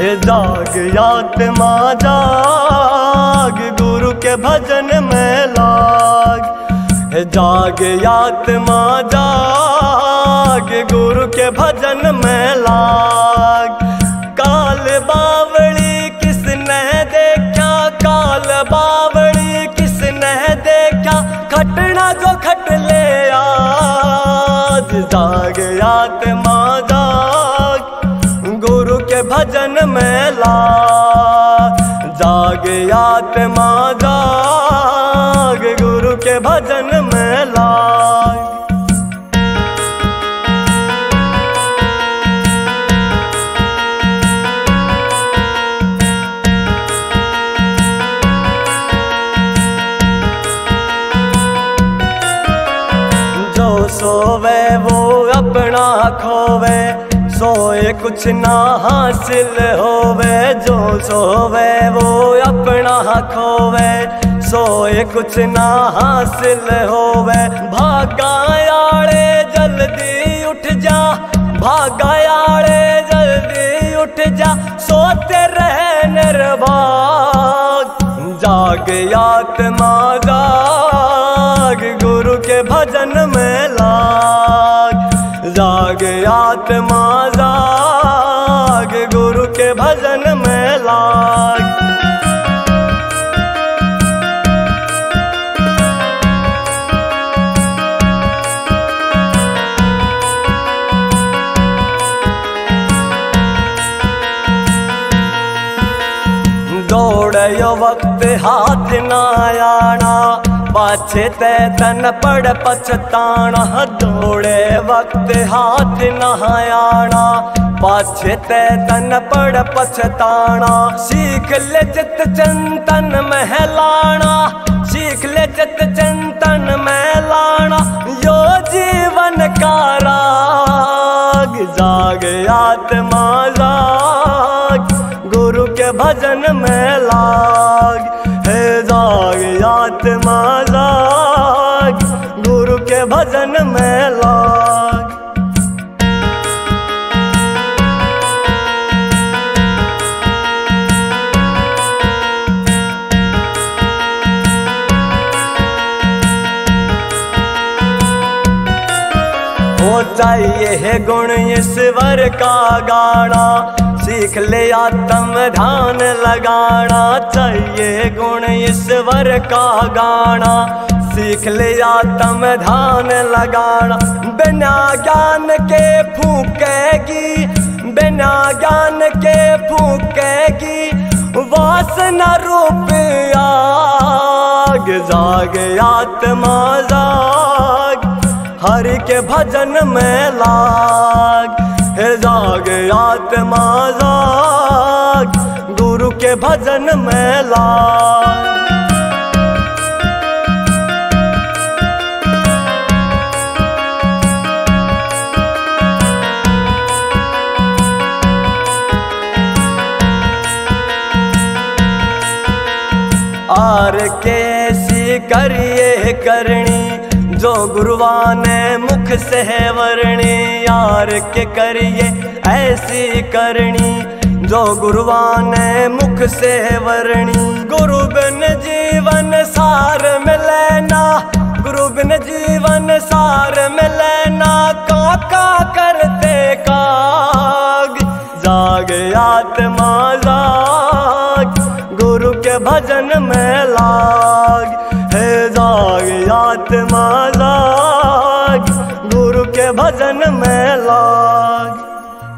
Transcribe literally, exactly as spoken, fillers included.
जाग आत्मा जाग, गुरु के भजन में लाग। जाग आत्मा जाग, गुरु के भजन में लाग। काल बावली किसने देखा, काल बावली किसने देखा, खटना जो खट ले आज। जाग आत्मा जाग, गुरु के भजन में लाग। जाग आत्मा जाग, गुरु के भजन में लाग। जो सोवे वो अपना खोवे, सोए कुछ ना हासिल होवे। जो सोवे वो अपना खोवे, सोए कुछ ना हासिल होवे। भागा यारे जल्दी उठ जा, भागा यारे जल्दी उठ जा, सोते रहे निर्भाग। जाग आत्मा जाग, गुरु के भजन में लाग। जाग आत्मा जाग, गुरु के भजन में लाग। दौड़यो वक्त हाथ ना आना, पाछे ते तन पड़ पछताना। दौड़े वक्त हाथ न आना, पाछे ते तन पड़ पछताना। सीख ले चित चिंतन महलाना, सीख ले चित चिंतन महलाना, यो जीवन का राग। जाग आत्मा जाग, गुरु के भजन में लाग। हे जाग आत्मा जाग, गुरु के भजन में लाग। हो चाहिए है गुण ईश्वर का गाना, सीख ले आत्म ध्यान लगाना। चाहिए गुण ईश्वर का गाना, सीख ले आत्म ध्यान लगाना। बिना ज्ञान के फूकेगी, बिना ज्ञान के फूकेगी, वासना रूप आग। जाग आत्मा जाग, हरि के भजन में लाग। हे जाग आत्मा जाग, गुरु के भजन में लाग। आर कैसी करिए करनी, जो गुरुआ ने मुख से वर्णी। यार के करिए ऐसी करनी, जो गुरुआ ने मुख से वर्णी। गुरु बिन जीवन सार मिले ना, गुरु बिन जीवन सार मिले ना। काका करते काग, जाग आत्मा जाग, गुरु के भजन में लाग। हे जाग आत्मा जाग,